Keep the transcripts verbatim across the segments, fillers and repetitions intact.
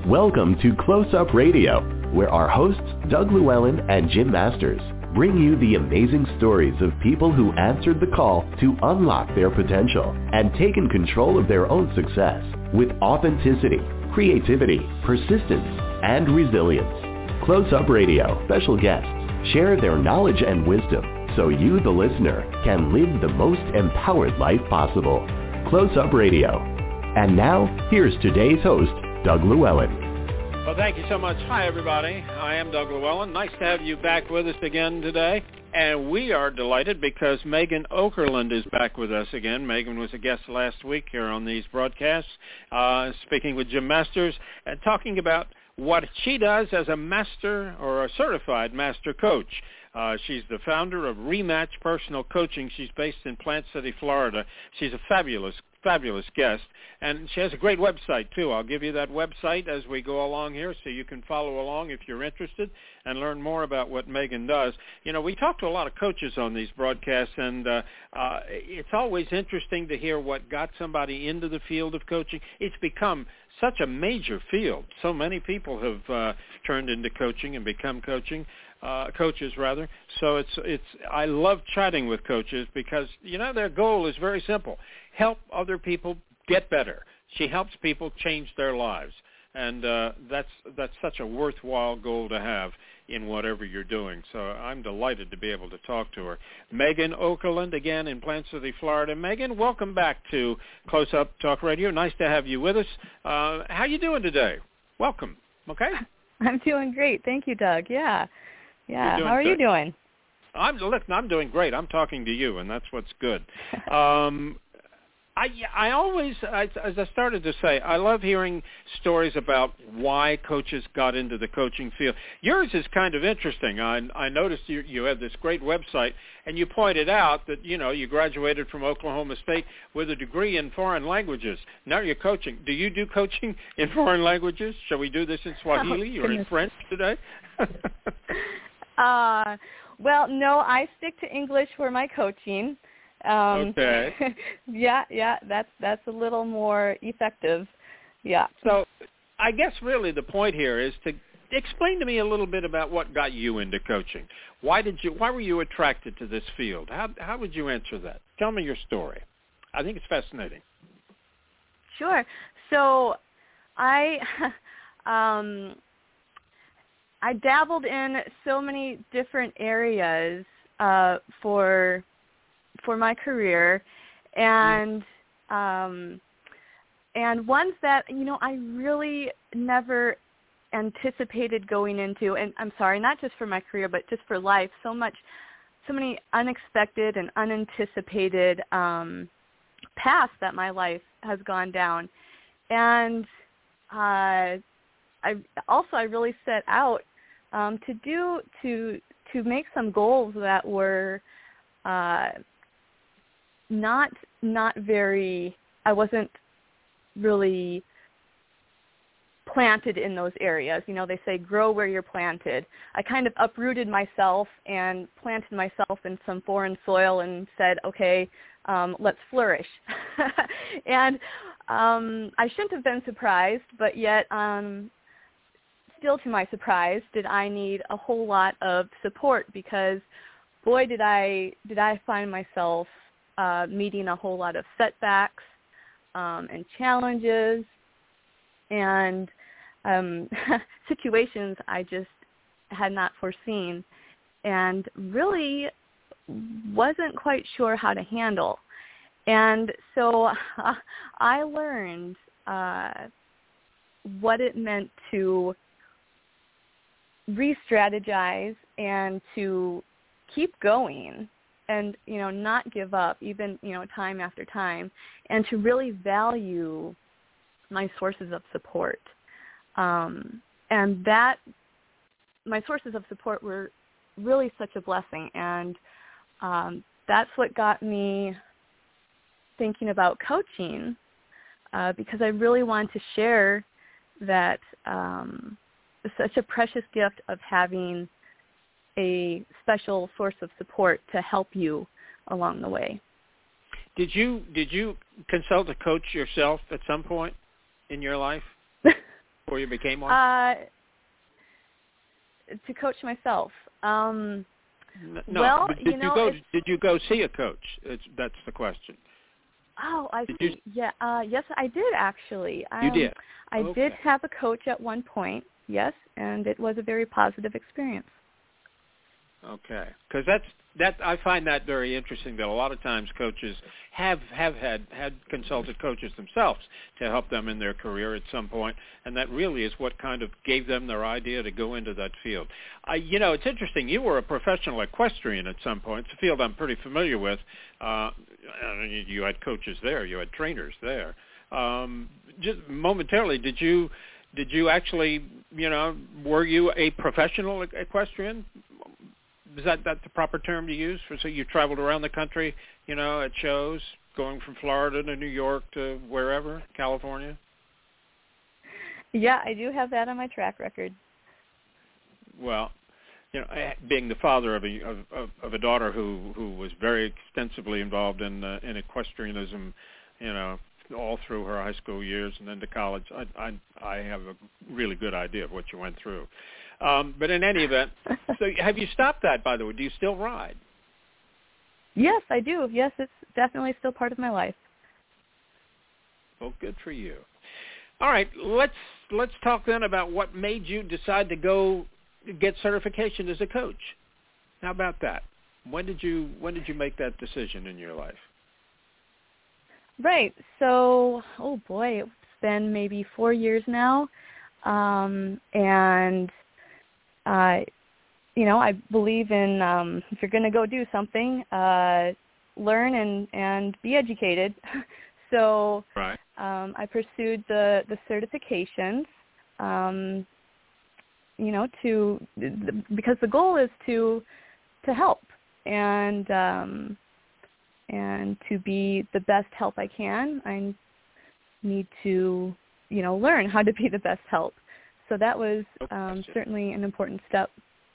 Welcome to Close Up Radio, where our hosts, Doug Llewellyn and Jim Masters, bring you the amazing stories of people who answered the call to unlock their potential and taken control of their own success with authenticity, creativity, persistence, and resilience. Close Up Radio special guests share their knowledge and wisdom so you, the listener, can live the most empowered life possible. Close Up Radio. And now, here's today's host, Doug Llewellyn. Well, thank you so much. Hi, everybody. I am Doug Llewellyn. Nice to have you back with us again today. And we are delighted because Megan Okerlund is back with us again. Megan was a guest last week here on these broadcasts, uh, speaking with Jim Masters and talking about what she does as a master or a certified master coach. Uh, she's the founder of Rematch Personal Coaching. She's based in Plant City, Florida. She's a fabulous, fabulous guest, and she has a great website, too. I'll give you that website as we go along here so you can follow along if you're interested and learn more about what Megan does. You know, we talk to a lot of coaches on these broadcasts, and uh, uh, it's always interesting to hear what got somebody into the field of coaching. It's become such a major field. So many people have uh, turned into coaching and become coaching. Uh, coaches rather. So it's it's. I love chatting with coaches because you know their goal is very simple: help other people get better. She helps people change their lives, and uh, that's that's such a worthwhile goal to have in whatever you're doing. So I'm delighted to be able to talk to her. Megan Okerlund again in Plant City, Florida. Megan, welcome back to Close Up Talk Radio. Nice to have you with us. Uh, how you doing today? Welcome. Okay. I'm doing great. Thank you, Doug. Yeah. Yeah, how are good. you doing? I'm listen, I'm doing great. I'm talking to you, and that's what's good. um, I I always, I, as I started to say, I love hearing stories about why coaches got into the coaching field. Yours is kind of interesting. I I noticed you you have this great website, and you pointed out that you know you graduated from Oklahoma State with a degree in foreign languages. Now you're coaching. Do you do coaching in foreign languages? Shall we do this in Swahili oh, or in French today? Uh, well, no, I stick to English for my coaching. Um, okay. yeah, yeah, that's that's a little more effective. Yeah. So, I guess really the point here is to explain to me a little bit about what got you into coaching. Why did you? Why were you attracted to this field? How how would you answer that? Tell me your story. I think it's fascinating. Sure. So, I. um, I dabbled in so many different areas uh, for for my career, and um, and ones that you know I really never anticipated going into. And I'm sorry, not just for my career, but just for life. So much, so many unexpected and unanticipated um, paths that my life has gone down, and uh, I also I really set out. Um, to do to to make some goals that were uh, not not very. I wasn't really planted in those areas. You know, they say grow where you're planted. I kind of uprooted myself and planted myself in some foreign soil and said, okay, um, let's flourish. and um, I shouldn't have been surprised, but yet. Um, Still, to my surprise, did I need a whole lot of support because, boy, did I did I find myself uh, meeting a whole lot of setbacks um, and challenges and um, situations I just had not foreseen and really wasn't quite sure how to handle. And so uh, I learned uh, what it meant to re-strategize and to keep going and, you know, not give up even, you know, time after time and to really value my sources of support. Um, and that, my sources of support were really such a blessing. And um, that's what got me thinking about coaching uh, because I really wanted to share that um, such a precious gift of having a special source of support to help you along the way. Did you did you consult a coach yourself at some point in your life? before you became one? Uh, to coach myself. Um, no, well, but did you know, you go? it's, Did you go see a coach? It's, that's the question. Oh, I did see. You, yeah, uh, yes, I did actually. You um, did. I okay. did have a coach at one point. Yes, and it was a very positive experience. Okay, because that's that. I find that very interesting. That a lot of times coaches have have had had consulted coaches themselves to help them in their career at some point, and that really is what kind of gave them their idea to go into that field. I, you know, it's interesting. You were a professional equestrian at some point. It's a field I'm pretty familiar with. Uh, you had coaches there. You had trainers there. Um, just momentarily, did you did you actually, you know, were you a professional equestrian? Is that, that the proper term to use? For, so you traveled around the country, you know, at shows, going from Florida to New York to wherever, California? Yeah, I do have that on my track record. Well, you know, being the father of a of, of, of a daughter who, who was very extensively involved in uh, in equestrianism, you know, all through her high school years and then to college, I I, I have a really good idea of what you went through. Um, but in any event, so have you stopped that, by the way? Do you still ride? Yes, I do. Yes, it's definitely still part of my life. Well, good for you. All right, let's let's talk then about what made you decide to go get certification as a coach. How about that? When did you when did you make that decision in your life? Right. So, oh boy, it's been maybe four years now, um, and uh, you know, I believe in um, if you're going to go do something, uh, learn and, and be educated. so right. um, I pursued the the certifications, um, you know, to because the goal is to to help and um, and to be the best help I can. I need to, you know, learn how to be the best help. So that was um, certainly an important step.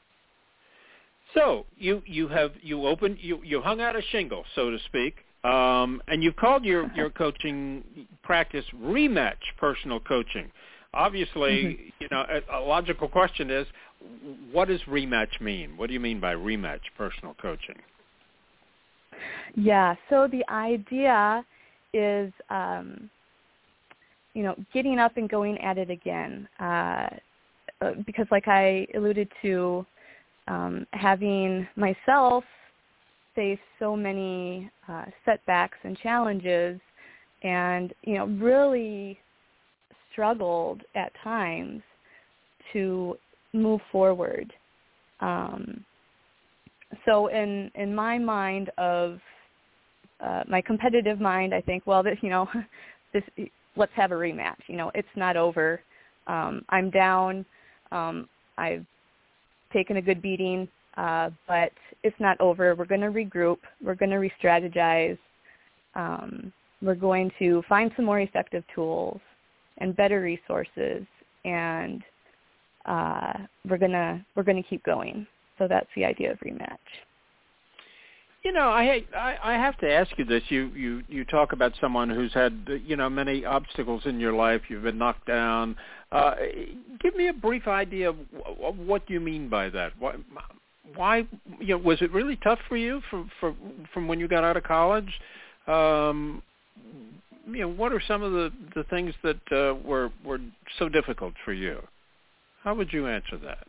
So you you have you opened you, you hung out a shingle, so to speak, um, and you've called your, your coaching practice Rematch Personal Coaching. Obviously, mm-hmm. you know, a, a logical question is, what does rematch mean? What do you mean by Rematch Personal Coaching? Yeah. So the idea is. Um, you know, getting up and going at it again. Uh, because like I alluded to, um, having myself face so many uh, setbacks and challenges and, you know, really struggled at times to move forward. Um, so in, in my mind of, uh, my competitive mind, I think, well, this, you know, this, let's have a rematch. You know, it's not over. Um, I'm down. Um, I've taken a good beating, uh, but it's not over. We're going to regroup. We're going to re-strategize. Um, we're going to find some more effective tools and better resources, and uh, we're gonna we're gonna keep going. So that's the idea of rematch. You know, I, I I have to ask you this. You, you you talk about someone who's had, you know, many obstacles in your life. You've been knocked down. Uh, give me a brief idea of, of what you mean by that. Why, why, you know, was it really tough for you from from, from when you got out of college? Um, you know, what are some of the, the things that uh, were were so difficult for you? How would you answer that?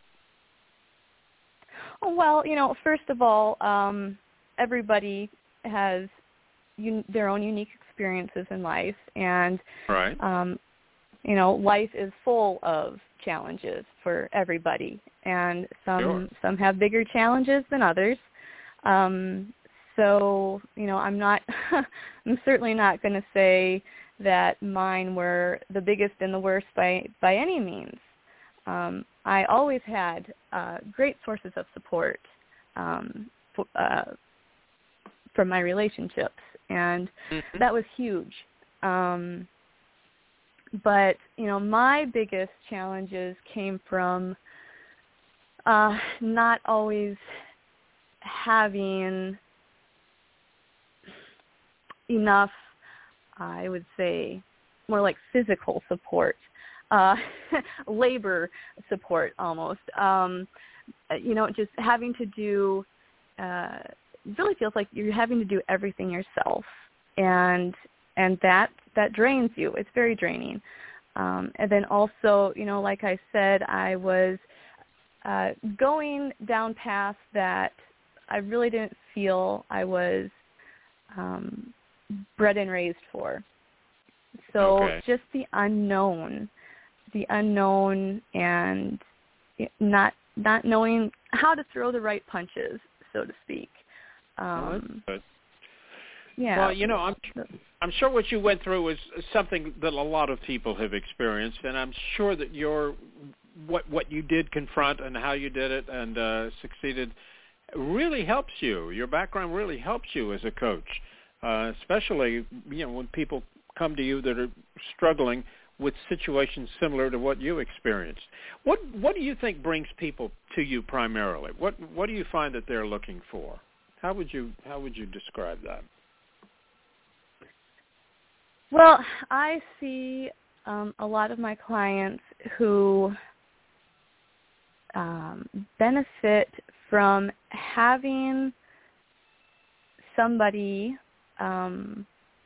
Well, you know, first of all, um, everybody has un- their own unique experiences in life, and right. um, you know, life is full of challenges for everybody, and some sure. some have bigger challenges than others. Um, so, you know, I'm not, I'm certainly not going to say that mine were the biggest and the worst by by any means. Um, I always had uh, great sources of support um, for, uh, from my relationships, and mm-hmm. that was huge. Um, but, you know, my biggest challenges came from uh, not always having enough, I would say, more like physical support. uh, labor support almost. Um, you know, just having to do, uh, really feels like you're having to do everything yourself, and and that that drains you. It's very draining. Um, and then also, you know, like I said, I was uh, going down paths that I really didn't feel I was um, bred and raised for. So okay. just the unknown, the unknown, and not not knowing how to throw the right punches, so to speak. Um, well, yeah. Well, you know, I'm I'm sure what you went through is something that a lot of people have experienced, and I'm sure that your what what you did confront and how you did it and uh, succeeded really helps you. Your background really helps you as a coach, uh, especially you know when people come to you that are struggling with situations similar to what you experienced. What what do you think brings people to you primarily? What what do you find that they're looking for? How would you how would you describe that? Well, I see um, a lot of my clients who um, benefit from having somebody um,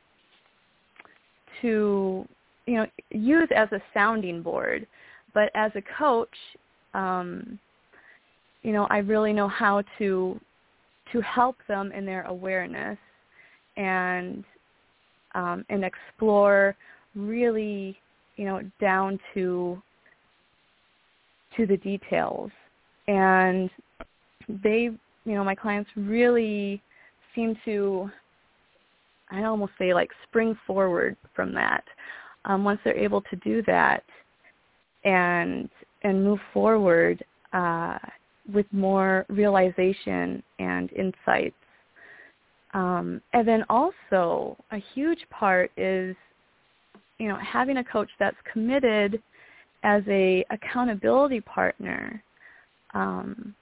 to, you know, use as a sounding board. But as a coach, um, you know, I really know how to to help them in their awareness and um, and explore really, you know, down to to the details. And they, you know, my clients really seem to, I almost say like spring forward from that. Um, once they're able to do that and and move forward uh, with more realization and insights. Um, and then also a huge part is, you know, having a coach that's committed as a accountability partner um,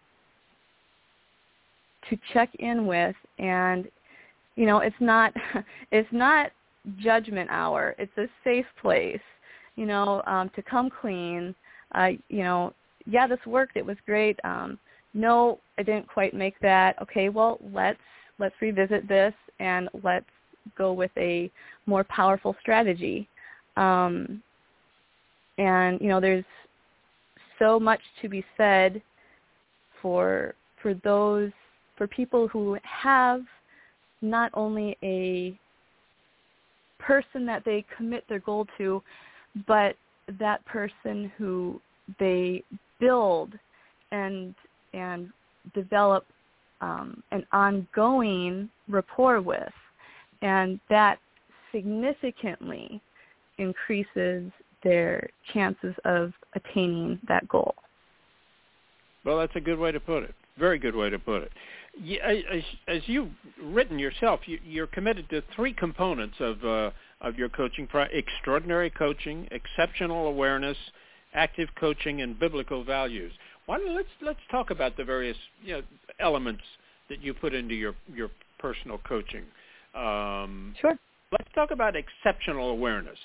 to check in with. And, you know, it's not it's not judgment hour. It's a safe place, you know, um, to come clean. Uh, you know, yeah, this worked. It was great. Um, no, I didn't quite make that. Okay, well, let's let's revisit this and let's go with a more powerful strategy. Um, and, you know, there's so much to be said for for those, for people who have not only a person that they commit their goal to, but that person who they build and and develop um, an ongoing rapport with, and that significantly increases their chances of attaining that goal. Well, that's a good way to put it. Very good way to put it. As, as you've written yourself, you, you're committed to three components of uh, of your coaching: extraordinary coaching, exceptional awareness, active coaching, and biblical values. Why don't let's let's talk about the various you know, elements that you put into your your personal coaching. Um, sure. Let's talk about exceptional awareness.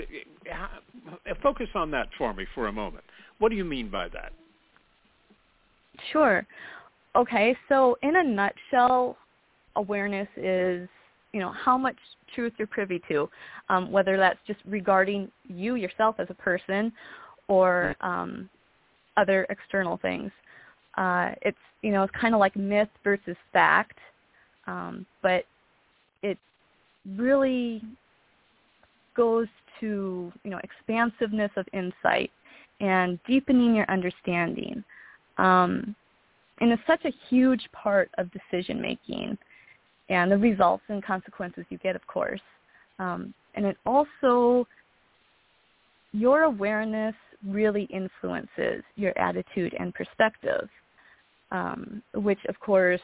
Focus on that for me for a moment. What do you mean by that? Sure. Okay, so in a nutshell, awareness is, you know, how much truth you're privy to, um, whether that's just regarding you yourself as a person or um, other external things. Uh, it's, you know, it's kind of like myth versus fact, um, but it really goes to, you know, expansiveness of insight and deepening your understanding. Um, and it's such a huge part of decision-making and the results and consequences you get, of course. Um, and it also, your awareness really influences your attitude and perspective, um, which, of course,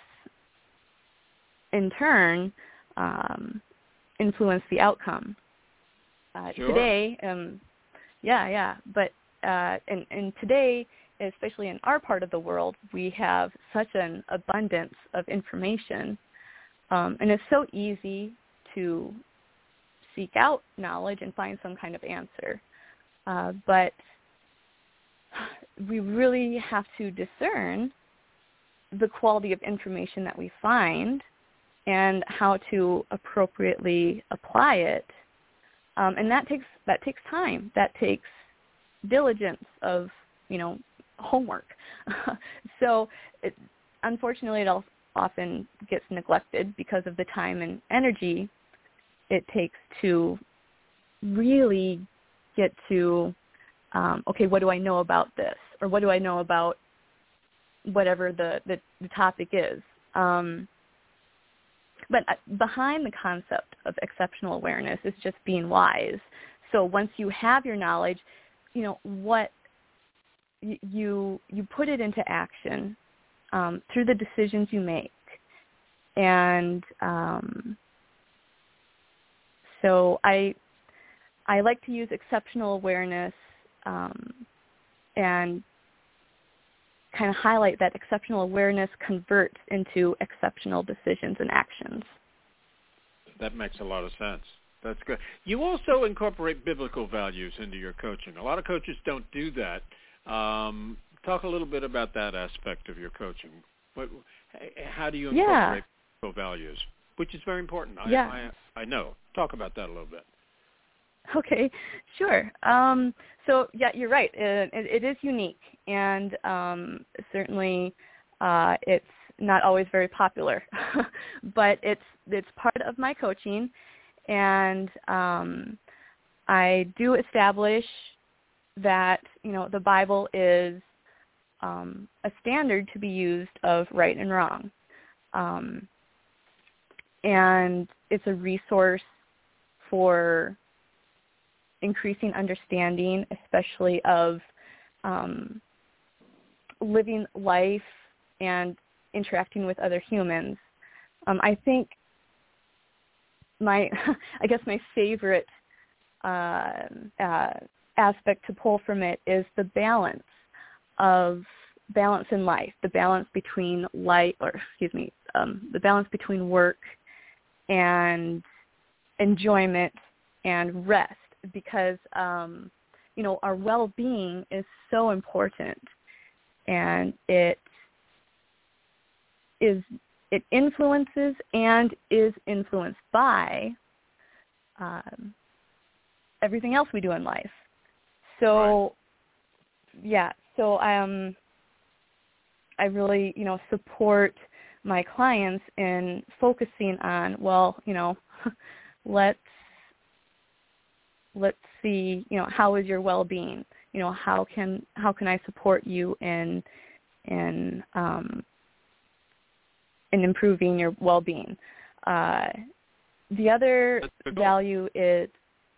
in turn, um, influence the outcome. Uh, sure. Today, um, yeah, yeah, but uh, and, and today, especially in our part of the world, we have such an abundance of information, um, and it's so easy to seek out knowledge and find some kind of answer. uh, but we really have to discern the quality of information that we find and how to appropriately apply it. Um, and that takes that takes time. That takes diligence of, you know, homework. So it, unfortunately, it often gets neglected because of the time and energy it takes to really get to, um, okay, what do I know about this? Or what do I know about whatever the, the, the topic is? Um, but behind the concept of exceptional awareness is just being wise. So once you have your knowledge, you know, what you you put it into action um, through the decisions you make. And um, so I I like to use exceptional awareness um, and kind of highlight that exceptional awareness converts into exceptional decisions and actions. That makes a lot of sense. That's good. You also incorporate biblical values into your coaching. A lot of coaches don't do that. Um, talk a little bit about that aspect of your coaching. What, how do you incorporate yeah. biblical values, which is very important. I, yeah. I, I know. Talk about that a little bit. Okay, sure. Um, so, yeah, you're right. It, it, it is unique, and um, certainly uh, it's not always very popular, but it's it's part of my coaching, and um, I do establish that, you know, the Bible is um, a standard to be used of right and wrong, um, and it's a resource for increasing understanding, especially of um, living life and interacting with other humans. Um, I think my, I guess my favorite uh, uh, aspect to pull from it is the balance of balance in life, the balance between life, or excuse me, um, the balance between work and enjoyment and rest. Because, um, you know, our well-being is so important, and it is it influences and is influenced by um, everything else we do in life. So, right. yeah, so um, I really, you know, support my clients in focusing on, well, you know, let's let's see, you know, how is your well-being? You know, how can how can I support you in in um, in improving your well-being? Uh, the other value is.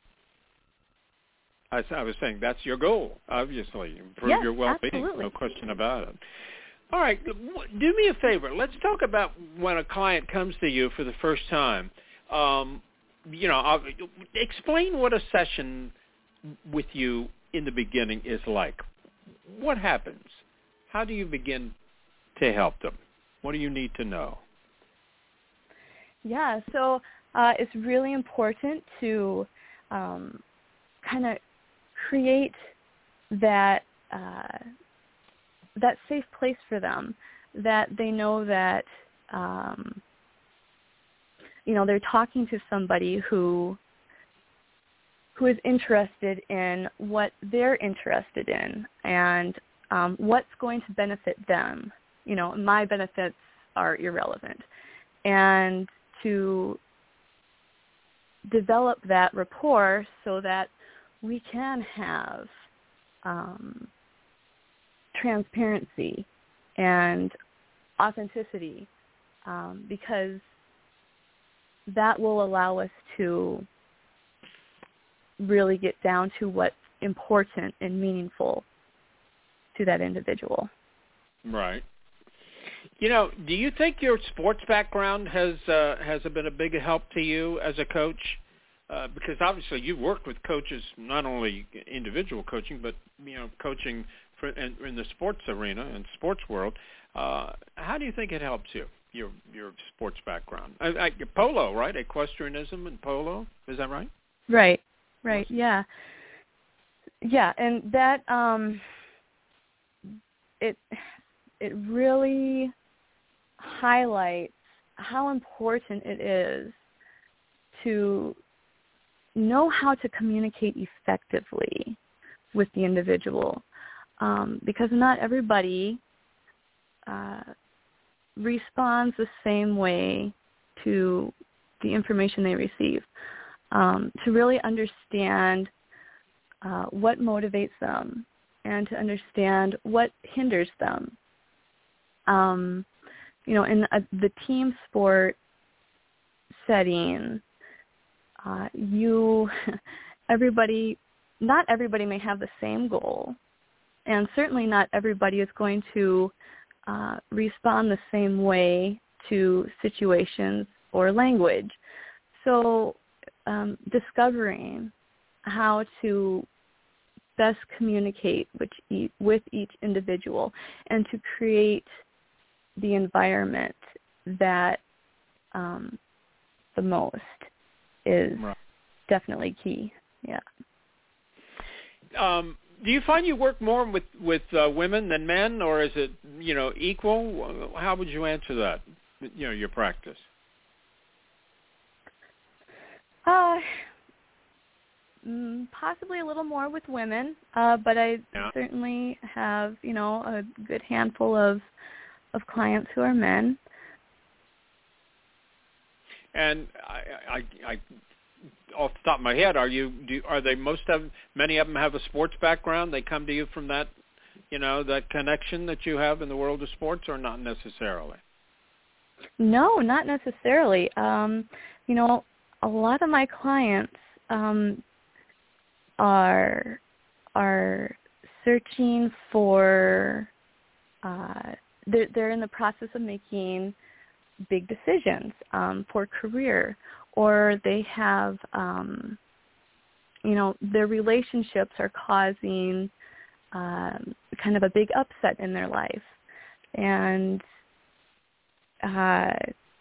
I, I was saying that's your goal, obviously, improve yes, your well-being, absolutely. No question about it. All right, do me a favor. Let's talk about when a client comes to you for the first time. Um, you know, I'll, explain what a session with you in the beginning is like. What happens? How do you begin to help them? What do you need to know? Yeah, so uh, it's really important to um, kind of create that uh, that safe place for them, that they know that um, you know, they're talking to somebody who who is interested in what they're interested in and um, what's going to benefit them. You know, my benefits are irrelevant. And to develop that rapport so that we can have um, transparency and authenticity, um, because that will allow us to really get down to what's important and meaningful to that individual. Right. You know, do you think your sports background has uh, has been a big help to you as a coach? Uh, because obviously you've worked with coaches, not only individual coaching, but you know, coaching for, in, in the sports arena and sports world. Uh, how do you think it helps you? Your your sports background, uh, uh, your polo, right? Equestrianism and polo, is that right? Right, right, yeah. yeah, and that um, it it really highlights how important it is to know how to communicate effectively with the individual, um, because not everybody uh, responds the same way to the information they receive. Um, to really understand uh, what motivates them and to understand what hinders them. Um, you know, in a, the team sport setting, uh, you, everybody, not everybody may have the same goal, and certainly not everybody is going to uh, respond the same way to situations or language. So um, discovering how to best communicate with each, with each individual and to create the environment that um, the most is right. Definitely key. Yeah. Um, do you find you work more with with uh, women than men, or is it you know equal? How would you answer that? You know, your practice. Uh, possibly a little more with women, uh, but I yeah. certainly have you know a good handful of of clients who are men. And I, I, I, off the top of my head, are you? Do, are they most of many of them have a sports background? They come to you from that, you know, that connection that you have in the world of sports, or not necessarily? No, not necessarily. Um, you know, a lot of my clients um, are are searching for. Uh, they're, they're in the process of making big decisions um, for career, or they have, um, you know, their relationships are causing um, kind of a big upset in their life, and uh,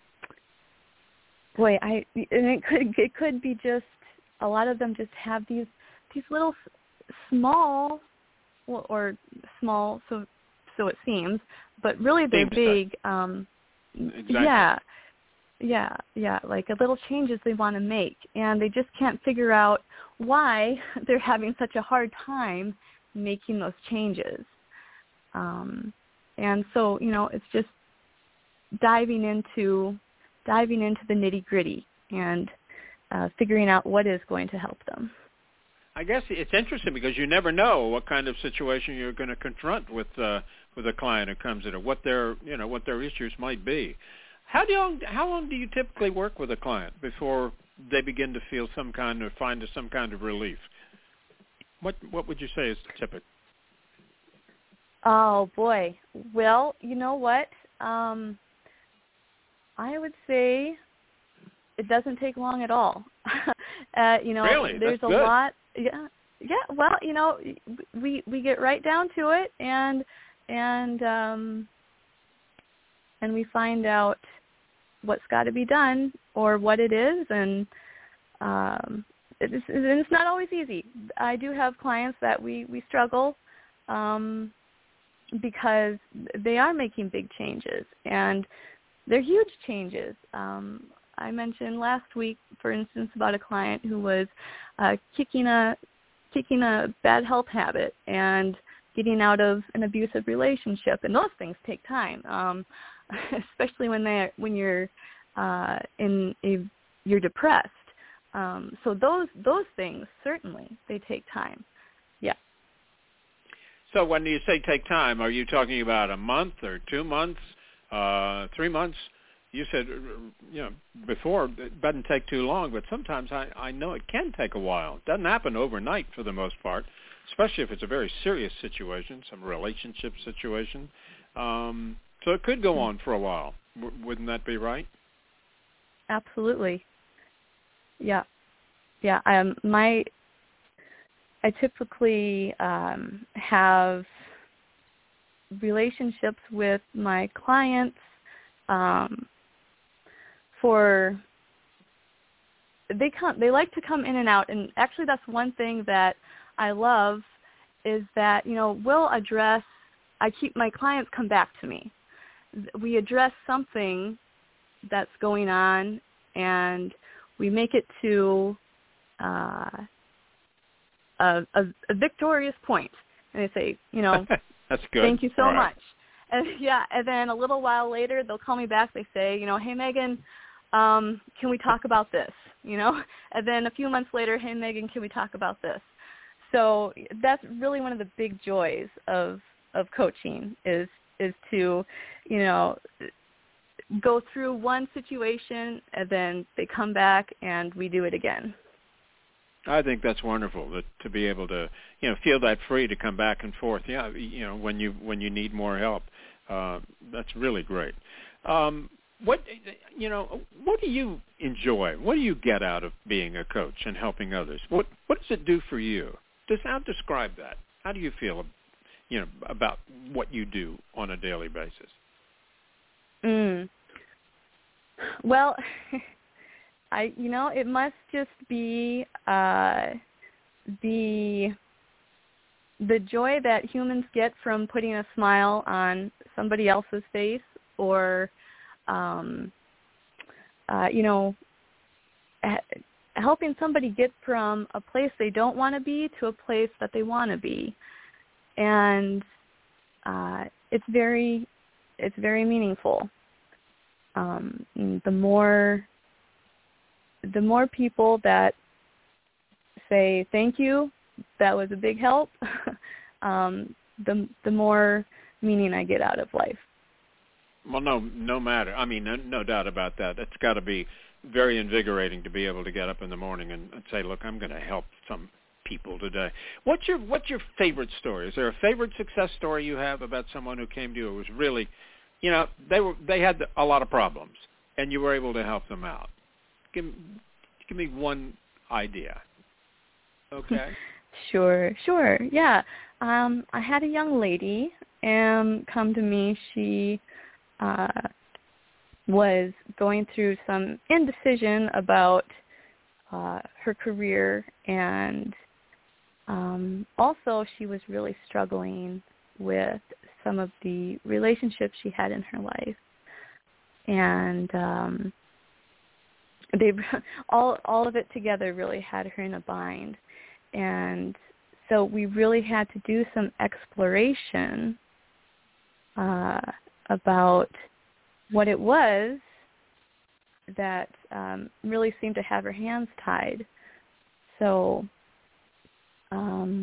boy, I and it could it could be just a lot of them just have these these little small or small so so it seems, but really they're Seems big. Um, Exactly. Yeah, yeah, yeah, like a little changes they want to make, and they just can't figure out why they're having such a hard time making those changes. Um, and so, you know, it's just diving into diving into the nitty-gritty and uh, figuring out what is going to help them. I guess it's interesting because you never know what kind of situation you're going to confront with uh, with a client who comes in, or what their you know what their issues might be. How do you, how long do you typically work with a client before they begin to feel some kind of find some kind of relief? What what would you say is typical? Oh boy, well, you know what? Um, I would say it doesn't take long at all. uh, you know, really? there's That's a good. lot. Yeah, yeah. Well, you know, we we get right down to it, and and um, and we find out what's got to be done or what it is, and um, it's, it's not always easy. I do have clients that we we struggle um, because they are making big changes, and they're huge changes. Um, I mentioned last week, for instance, about a client who was uh, kicking a kicking a bad health habit and getting out of an abusive relationship, and those things take time, um, especially when they when you're uh, in a you're depressed. Um, so those those things certainly they take time. Yeah. So when you say take time, are you talking about a month or two months, uh, three months? You said, you know, before it doesn't take too long, but sometimes I, I know it can take a while. It doesn't happen overnight for the most part, especially if it's a very serious situation, some relationship situation. Um, so it could go on for a while. W- wouldn't that be right? Absolutely. Yeah. Yeah. Um, my, I typically um, have relationships with my clients um, for they come they like to come in and out, and actually that's one thing that I love is that, you know, we'll address, I keep my clients come back to me. We address something that's going on, and we make it to uh, a, a, a victorious point. And they say, you know, that's good. Thank you so All right. much. And yeah, and then a little while later, they'll call me back. They say, you know, hey, Megan, um, can we talk about this? You know, and then a few months later, hey, Megan, can we talk about this? So that's really one of the big joys of of coaching is is to, you know, go through one situation and then they come back and we do it again. I think that's wonderful that, to be able to, you know, feel that free to come back and forth. Yeah, you know, when you when you need more help, uh, that's really great. Um, what you know, what do you enjoy? What do you get out of being a coach and helping others? What what does it do for you? Just how describe that? How do you feel, you know, about what you do on a daily basis? Mm. Well, I you know it must just be uh, the the joy that humans get from putting a smile on somebody else's face, or um, uh, you know. helping somebody get from a place they don't want to be to a place that they want to be. And uh, it's very, it's very meaningful. Um, the more, the more people that say, thank you, that was a big help, um, the, the more meaning I get out of life. Well, no, no matter. I mean, no, no doubt about that. It's got to be very invigorating to be able to get up in the morning and, and say, look, I'm going to help some people today. What's your What's your favorite story? Is there a favorite success story you have about someone who came to you who was really, you know, they were they had a lot of problems and you were able to help them out? Give, give me one idea. Okay. Sure, sure. Yeah. Um, I had a young lady um, come to me. She uh, was going through some indecision about uh, her career, and um, also she was really struggling with some of the relationships she had in her life. And um, they all all of it together really had her in a bind. And so we really had to do some exploration uh, about what it was that um, really seemed to have her hands tied. So um,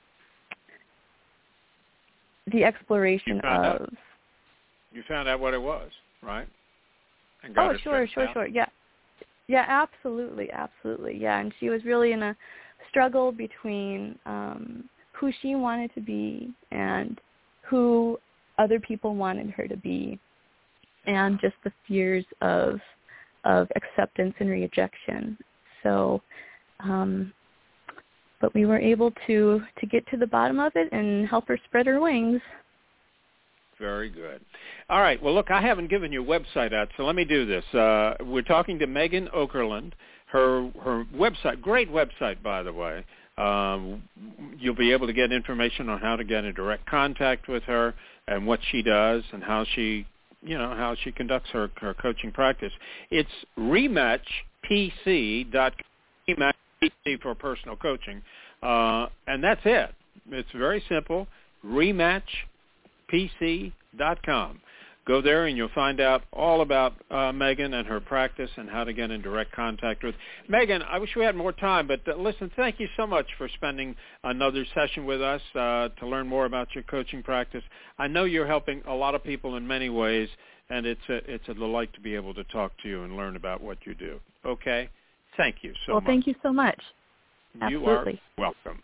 the exploration you of... Out, you found out what it was, right? And got oh, her sure, sure, out? sure, yeah. Yeah, absolutely, absolutely, yeah. And she was really in a struggle between um, who she wanted to be and who other people wanted her to be, and just the fears of of acceptance and rejection. So, um, but we were able to, to get to the bottom of it and help her spread her wings. Very good. All right. Well, look, I haven't given your website out, so let me do this. Uh, we're talking to Megan Okerlund. Her her website, great website, by the way. Um, you'll be able to get information on how to get in direct contact with her and what she does and how she, you know, how she conducts her, her coaching practice. It's rematch p c dot com, rematch P C for personal coaching, uh, and that's it. It's very simple, rematch p c dot com. Go there and you'll find out all about uh, Megan and her practice and how to get in direct contact with. Megan, I wish we had more time, but uh, listen, thank you so much for spending another session with us uh, to learn more about your coaching practice. I know you're helping a lot of people in many ways, and it's a, it's a delight to be able to talk to you and learn about what you do. Okay? Thank you so well, much. Well, thank you so much. You Absolutely. are welcome.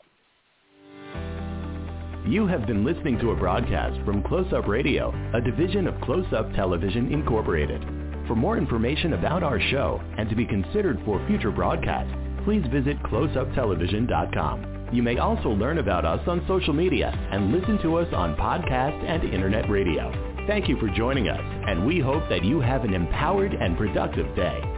You have been listening to a broadcast from Close Up Radio, a division of Close Up Television Incorporated. For more information about our show and to be considered for future broadcasts, please visit close up television dot com. You may also learn about us on social media and listen to us on podcast and internet radio. Thank you for joining us, and we hope that you have an empowered and productive day.